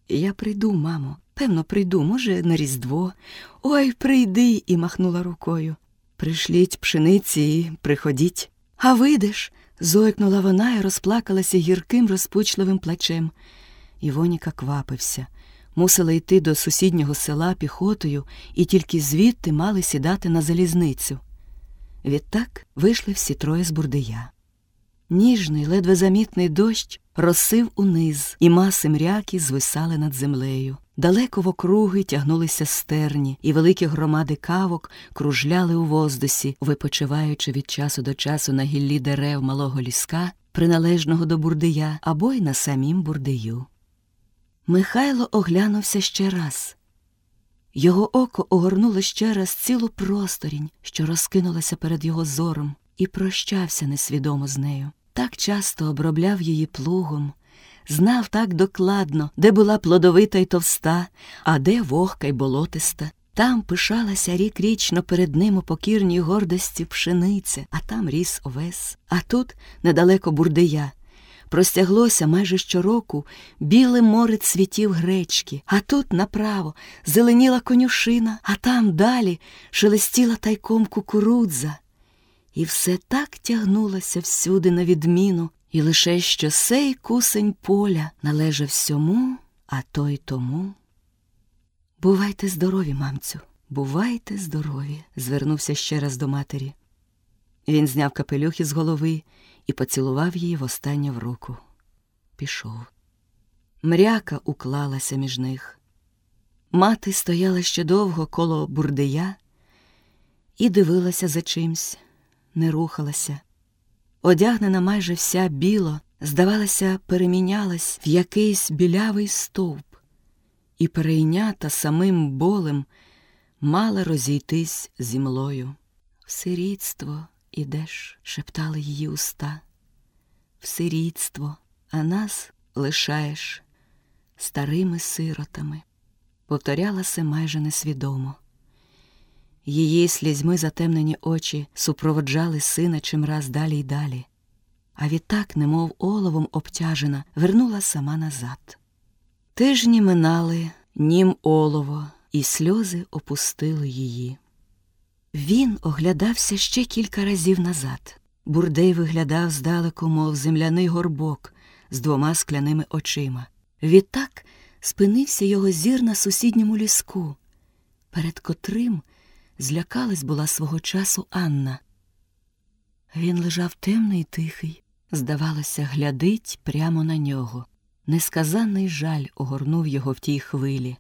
Я прийду, мамо. Певно, прийду, може, на Різдво. Ой, прийди, і махнула рукою. Пришліть пшениці і приходіть. А вийдеш, зойкнула вона і розплакалася гірким розпучливим плачем. Івоніка квапився. Мусила йти до сусіднього села піхотою і тільки звідти мали сідати на залізницю. Відтак вийшли всі троє з Бурдия. Ніжний, ледве замітний дощ розсив униз, і маси мряки звисали над землею. Далеко в округи тягнулися стерні, і великі громади кавок кружляли у воздусі, випочиваючи від часу до часу на гіллі дерев малого ліска, приналежного до Бурдия, або й на самім Бурдию. Михайло оглянувся ще раз. Його око огорнуло ще раз цілу просторінь, що розкинулася перед його зором, і прощався несвідомо з нею. Так часто обробляв її плугом, знав так докладно, де була плодовита й товста, а де вогка й болотиста. Там пишалася рік-річно перед ним у покірній гордості пшениця, а там ріс овес. А тут, недалеко Бурдия, простяглося майже щороку біле море цвітів гречки, а тут направо зеленіла конюшина, а там далі шелестіла тайком кукурудза. І все так тягнулося всюди на відміну, і лише що сей кусень поля належав сьому, а той тому. «Бувайте здорові, мамцю, бувайте здорові», – звернувся ще раз до матері. Він зняв капелюх із голови і поцілував її востаннє в руку. Пішов. Мряка уклалася між них. Мати стояла ще довго коло Бурдия і дивилася за чимсь, не рухалася. Одягнена майже вся біло, здавалося, перемінялась в якийсь білявий стовп, і перейнята самим болем мала розійтись зі млою. «В сирітство ідеш», – шептали її уста. «В сирітство, а нас лишаєш старими сиротами», – повторяла се майже несвідомо. Її слізьми затемнені очі супроводжали сина чимраз далі й далі, а відтак, немов оловом обтяжена, вернула сама назад. Тижні минали, нім олово, і сльози опустили її. Він оглядався ще кілька разів назад. Бурдей виглядав здалеку, мов земляний горбок з двома скляними очима. Відтак спинився його зір на сусідньому ліску, перед котрим злякалась була свого часу Анна. Він лежав темний й тихий, здавалося, глядить прямо на нього. Несказанний жаль огорнув його в тій хвилі.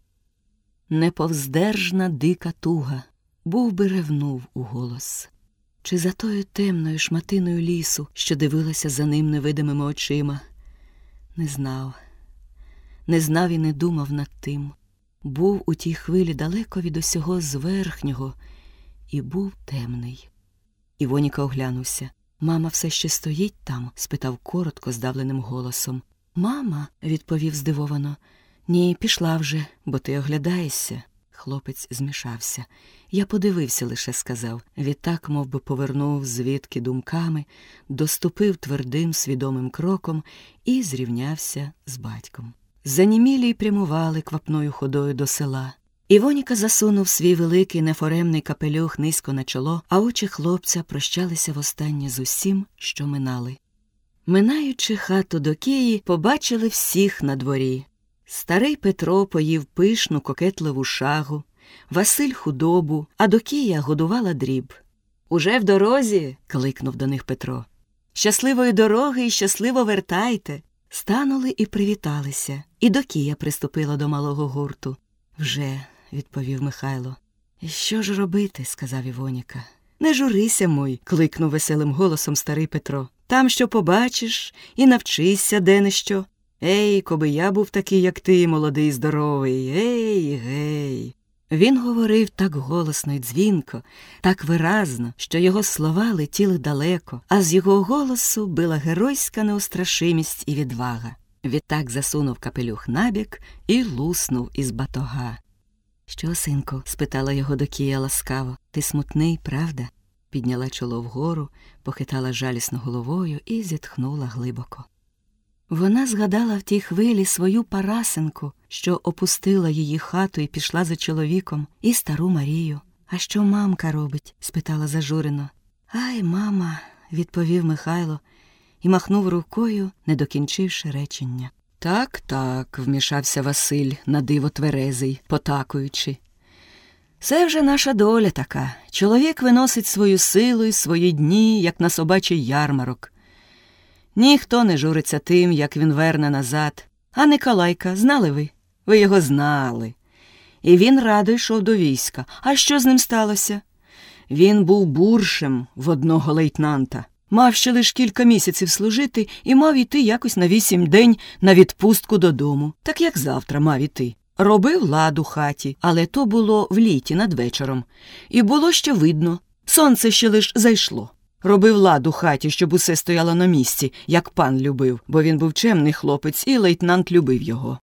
Неповздержна дика туга, був би ревнув у голос. Чи за тою темною шматиною лісу, що дивилася за ним невидимими очима? Не знав. Не знав і не думав над тим. Був у тій хвилі далеко від усього зверхнього і був темний. Івоніка оглянувся. «Мама все ще стоїть там?» – спитав коротко, здавленим голосом. «Мама?» – відповів здивовано. «Ні, пішла вже, бо ти оглядаєшся». Хлопець змішався. «Я подивився лише», – сказав. Відтак мов би повернув звідки думками, доступив твердим свідомим кроком і зрівнявся з батьком. Занімілі й прямували квапною ходою до села. Івоніка засунув свій великий нефоремний капелюх низько на чоло, а очі хлопця прощалися востаннє з усім, що минали. Минаючи хату Докії, побачили всіх на дворі. Старий Петро поїв пишну кокетливу шагу, Василь худобу, а Докія годувала дріб. «Уже в дорозі?» – кликнув до них Петро. «Щасливої дороги і щасливо вертайте!» Станули і привіталися, і Докія приступила до малого гурту. «Вже», – відповів Михайло. «І що ж робити?» – сказав Івоніка. «Не журися, мой», – кликнув веселим голосом старий Петро. «Там що побачиш і навчися де-не-що. Ей, коби я був такий, як ти, молодий і здоровий, ей, гей». Він говорив так голосно й дзвінко, так виразно, що його слова летіли далеко, а з його голосу била геройська неустрашимість і відвага. Відтак засунув капелюх набік і луснув із батога. «Що, синку?» – спитала його Докія ласкаво. «Ти смутний, правда?» Підняла чоло вгору, похитала жалісно головою і зітхнула глибоко. Вона згадала в тій хвилі свою Парасенку, що опустила її хату і пішла за чоловіком, і стару Марію. «А що мамка робить?» – спитала зажурено. «Ай, мама», – відповів Михайло і махнув рукою, не докінчивши речення. «Так», – вмішався Василь, на диво тверезий, потакуючи. «Це вже наша доля така. Чоловік виносить свою силу і свої дні, як на собачий ярмарок. Ніхто не журиться тим, як він верне назад. А Николайка, знали ви? Ви його знали. І він радо йшов до війська. А що з ним сталося? Він був буршем в одного лейтенанта. Мав ще лиш кілька місяців служити і мав іти якось на 8 день на відпустку додому. Так як завтра мав іти. Робив лад у хаті, але то було в літі надвечором. І було ще видно. Сонце ще лиш зайшло. Робив лад у хаті, щоб усе стояло на місці, як пан любив, бо він був чемний хлопець і лейтенант любив його.